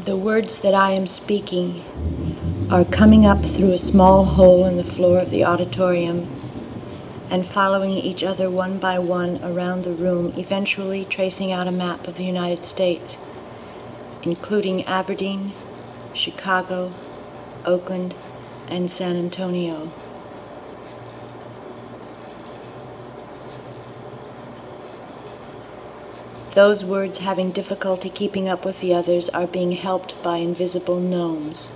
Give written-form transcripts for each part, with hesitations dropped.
The words that I am speaking are coming up through a small hole in the floor of the auditorium and following each other one by one around the room, eventually tracing out a map of the United States, including Aberdeen, Chicago, Oakland, and San Antonio. Those words having difficulty keeping up with the others are being helped by invisible gnomes.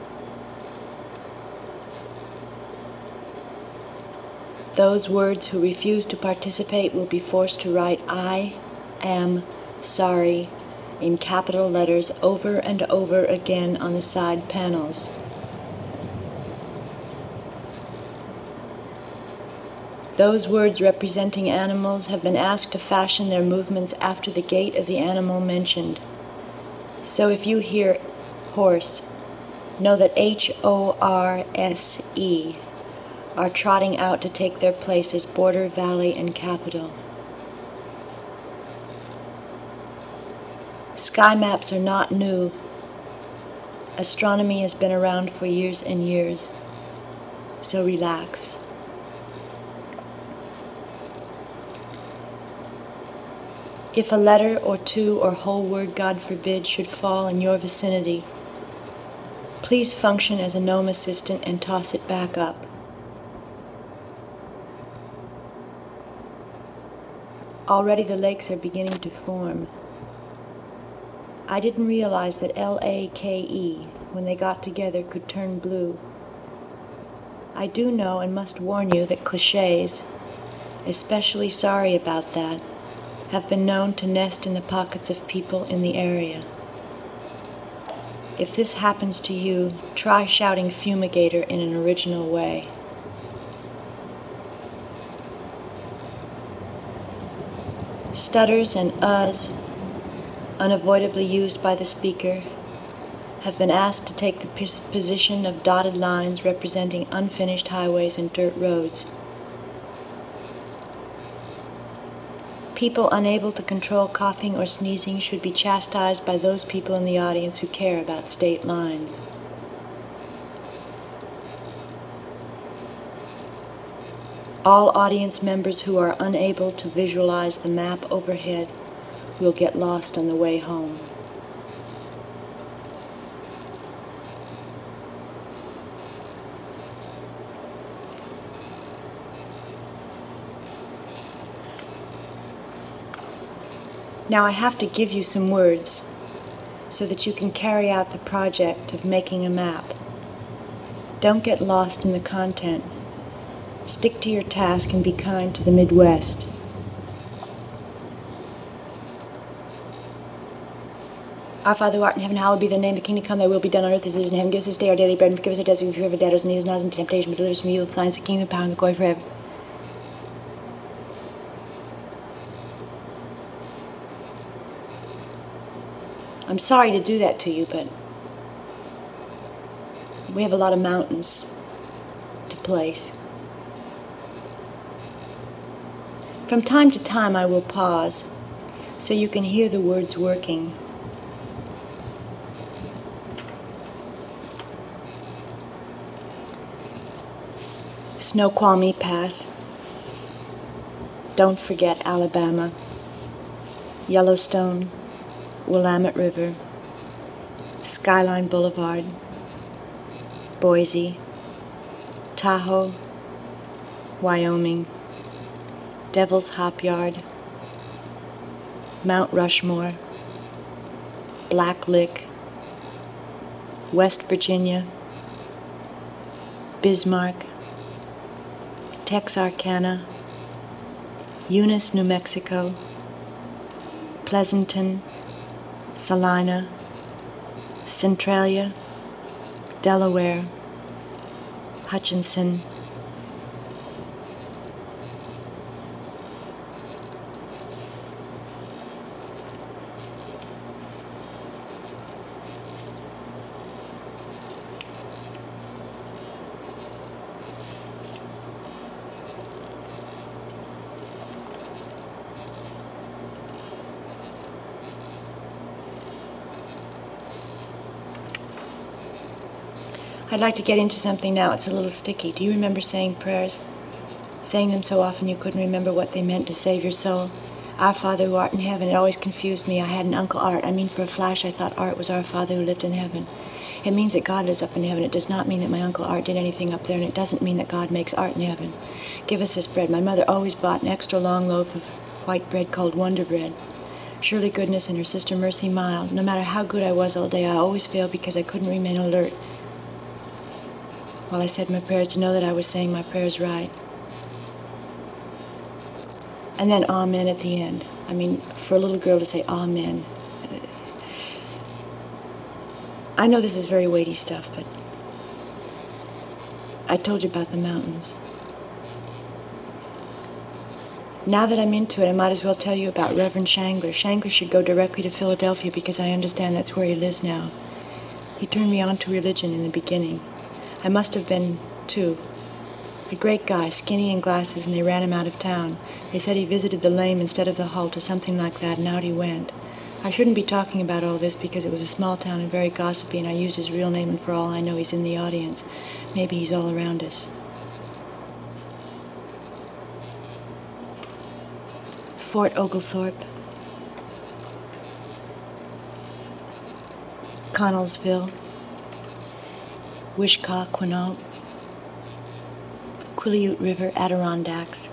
Those words who refuse to participate will be forced to write "I am sorry" in capital letters over and over again on the side panels. Those words representing animals have been asked to fashion their movements after the gait of the animal mentioned. So if you hear horse, know that HORSE are trotting out to take their place as border, valley, and capital. Sky maps are not new. Astronomy has been around for years and years. So relax. If a letter or two or whole word, God forbid, should fall in your vicinity, please function as a gnome assistant and toss it back up. Already the lakes are beginning to form. I didn't realize that LAKE, when they got together, could turn blue. I do know and must warn you that cliches, especially sorry about that, have been known to nest in the pockets of people in the area. If this happens to you, try shouting fumigator in an original way. Stutters and uhs, unavoidably used by the speaker, have been asked to take the position of dotted lines representing unfinished highways and dirt roads. People unable to control coughing or sneezing should be chastised by those people in the audience who care about state lines. All audience members who are unable to visualize the map overhead will get lost on the way home. Now I have to give you some words so that you can carry out the project of making a map. Don't get lost in the content. Stick to your task and be kind to the Midwest. Our Father who art in heaven, hallowed be thy name. The kingdom come, thy will be done on earth as it is in heaven. Give us this day our daily bread, and forgive us our debts, and forgive our debtors, and lead us not into temptation, but deliver us from evil. For thine is the kingdom, the power, and the glory forever. I'm sorry to do that to you, but we have a lot of mountains to place. From time to time I will pause so you can hear the words working. Snoqualmie Pass. Don't forget Alabama. Yellowstone. Willamette River, Skyline Boulevard, Boise, Tahoe, Wyoming, Devil's Hop Yard, Mount Rushmore, Black Lick, West Virginia, Bismarck, Texarkana, Eunice, New Mexico, Pleasanton, Salina, Centralia, Delaware, Hutchinson, I'd like to get into something now. It's a little sticky. Do you remember saying prayers? Saying them so often you couldn't remember what they meant to save your soul? Our Father who art in heaven. It always confused me. I had an Uncle Art. For a flash, I thought Art was our Father who lived in heaven. It means that God lives up in heaven. It does not mean that my Uncle Art did anything up there, and it doesn't mean that God makes art in heaven. Give us this bread. My mother always bought an extra long loaf of white bread called Wonder Bread. Shirley Goodness and her sister Mercy Mild. No matter how good I was all day, I always failed because I couldn't remain alert while I said my prayers to know that I was saying my prayers right. And then amen at the end. For a little girl to say amen. I know this is very weighty stuff, but I told you about the mountains. Now that I'm into it, I might as well tell you about Reverend Shangler. Shangler should go directly to Philadelphia because I understand that's where he lives now. He turned me on to religion in the beginning. I must have been 2. A great guy, skinny and glasses, and they ran him out of town. They said he visited the lame instead of the halt or something like that, and out he went. I shouldn't be talking about all this because it was a small town and very gossipy, and I used his real name, and for all I know, he's in the audience. Maybe he's all around us. Fort Oglethorpe, Connellsville, Wishkah, Quinault, Quileute River, Adirondacks,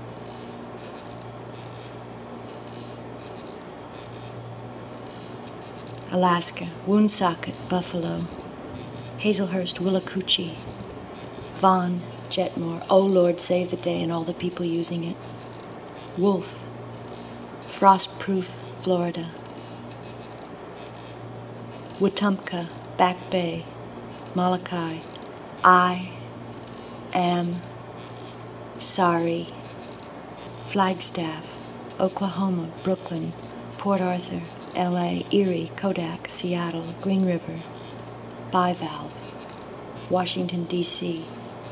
Alaska, Woonsocket, Buffalo, Hazelhurst, Willacoochee, Vaughan, Jetmore, Oh Lord, save the day and all the people using it, Wolf, Frostproof, Florida, Wetumpka, Back Bay, Molokai, I am sorry, Flagstaff, Oklahoma, Brooklyn, Port Arthur, L.A., Erie, Kodak, Seattle, Green River, Bivalve, Washington, D.C.,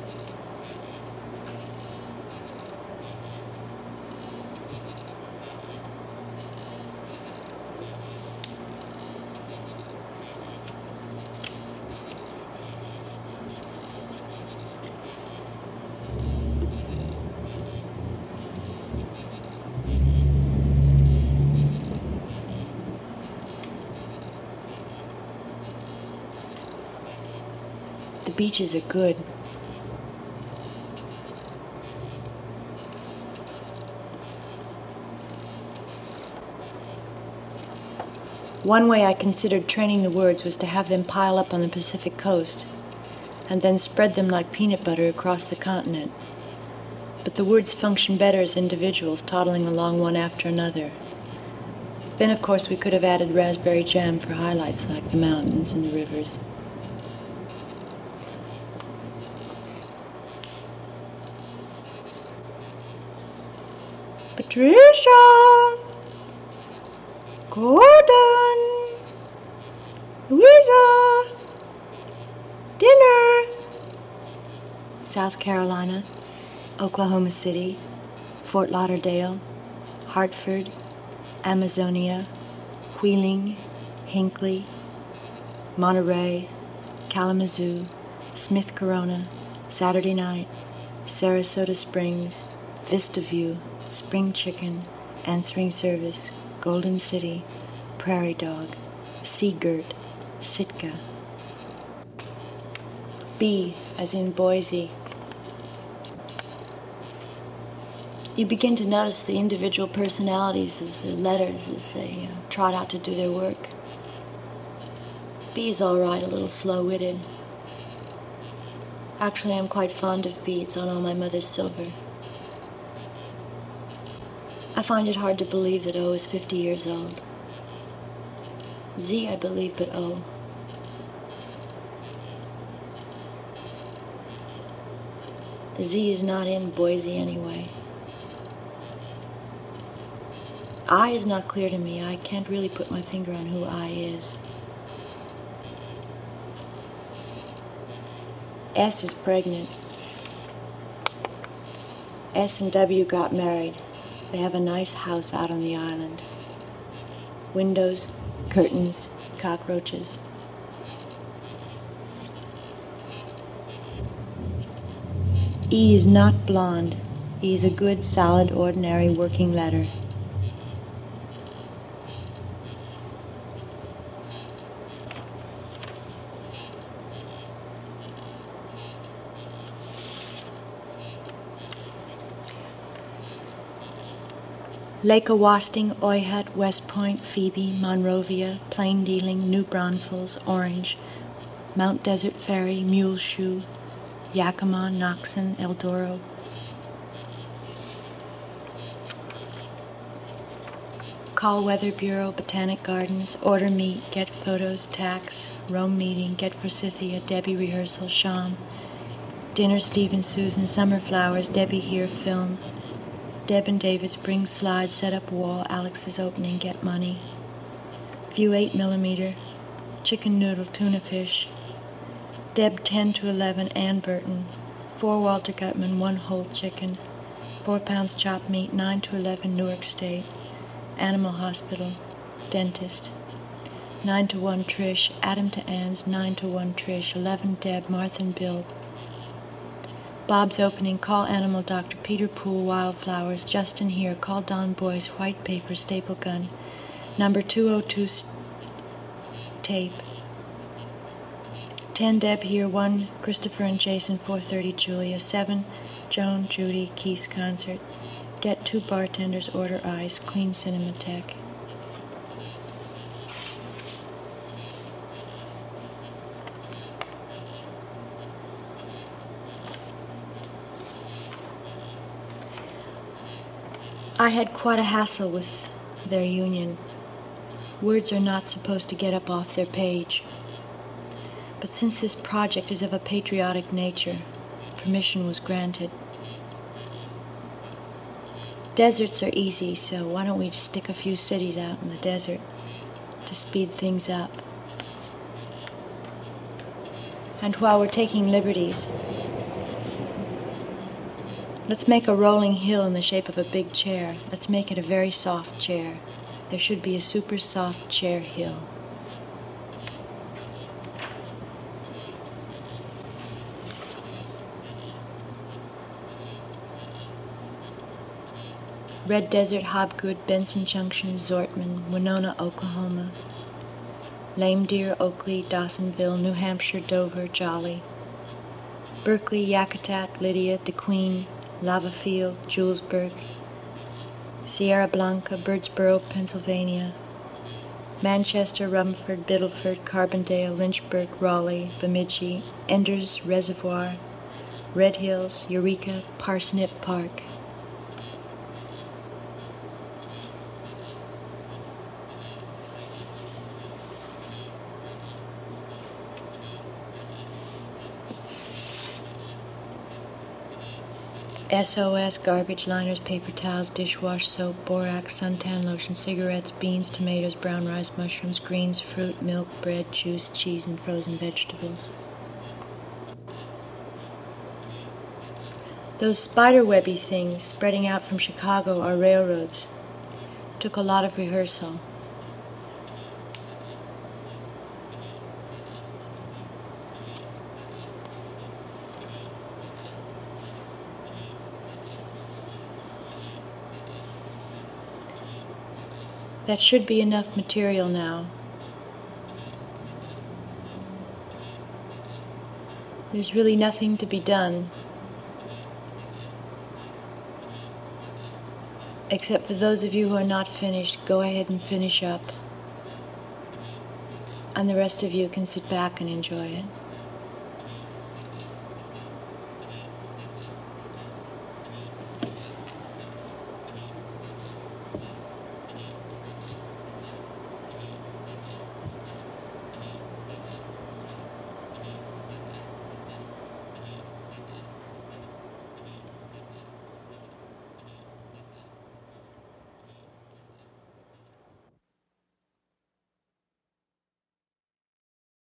The beaches are good. One way I considered training the words was to have them pile up on the Pacific coast and then spread them like peanut butter across the continent. But the words function better as individuals toddling along one after another. Then, of course, we could have added raspberry jam for highlights like the mountains and the rivers. Patricia, Gordon, Louisa, dinner. South Carolina, Oklahoma City, Fort Lauderdale, Hartford, Amazonia, Wheeling, Hinckley, Monterey, Kalamazoo, Smith Corona, Saturday Night, Sarasota Springs, Vista View, Spring Chicken, Answering Service, Golden City, Prairie Dog, Seagirt, Sitka. B as in Boise. You begin to notice the individual personalities of the letters as they trot out to do their work. B's all right, a little slow-witted. Actually, I'm quite fond of B. It's on all my mother's silver. I find it hard to believe that O is 50 years old. Z, I believe, but O. Z is not in Boise anyway. I is not clear to me. I can't really put my finger on who I is. S is pregnant. S and W got married. They have a nice house out on the island. Windows, curtains, cockroaches. E is not blonde. E is a good, solid, ordinary working letter. Lake Awasting, Oyhut, West Point, Phoebe, Monrovia, Plain Dealing, New Braunfels, Orange, Mount Desert Ferry, Muleshoe, Yakima, Noxon, Eldoro. Call Weather Bureau, Botanic Gardens, order meat, get photos, tax, Rome meeting, get Forsythia, Debbie rehearsal, Sham, dinner Steve and Susan, summer flowers, Debbie here, film, Deb and David's bring slides, set up wall, Alex's opening, get money, view 8mm, chicken noodle, tuna fish, Deb 10 to 11, Ann Burton, 4 Walter Gutman, 1 whole chicken, 4 pounds chopped meat, 9 to 11, Newark State, Animal Hospital, dentist, 9 to 1, Trish, Adam to Ann's, 9 to 1, Trish, 11, Deb, Martha and Bill, Bob's opening, call animal doctor, Peter Poole, wildflowers, Justin here, call Don Boyce, white paper, staple gun, number 202 tape, 10 Deb here, 1 Christopher and Jason, 4:30 Julia, 7 Joan, Judy, Keith's concert, get 2 bartenders, order ice, clean Cinematheque. I had quite a hassle with their union. Words are not supposed to get up off their page. But since this project is of a patriotic nature, permission was granted. Deserts are easy, so why don't we just stick a few cities out in the desert to speed things up? And while we're taking liberties, let's make a rolling hill in the shape of a big chair. Let's make it a very soft chair. There should be a super soft chair hill. Red Desert, Hobgood, Benson Junction, Zortman, Winona, Oklahoma, Lame Deer, Oakley, Dawsonville, New Hampshire, Dover, Jolly, Berkeley, Yakutat, Lydia, DeQueen, Lava Field, Julesburg, Sierra Blanca, Birdsboro, Pennsylvania, Manchester, Rumford, Biddleford, Carbondale, Lynchburg, Raleigh, Bemidji, Enders Reservoir, Red Hills, Eureka, Parsnip Park. SOS, garbage liners, paper towels, dishwash soap, borax, suntan lotion, cigarettes, beans, tomatoes, brown rice, mushrooms, greens, fruit, milk, bread, juice, cheese, and frozen vegetables. Those spiderwebby things spreading out from Chicago are railroads. Took a lot of rehearsal. That should be enough material now. There's really nothing to be done, except for those of you who are not finished, go ahead and finish up, and the rest of you can sit back and enjoy it.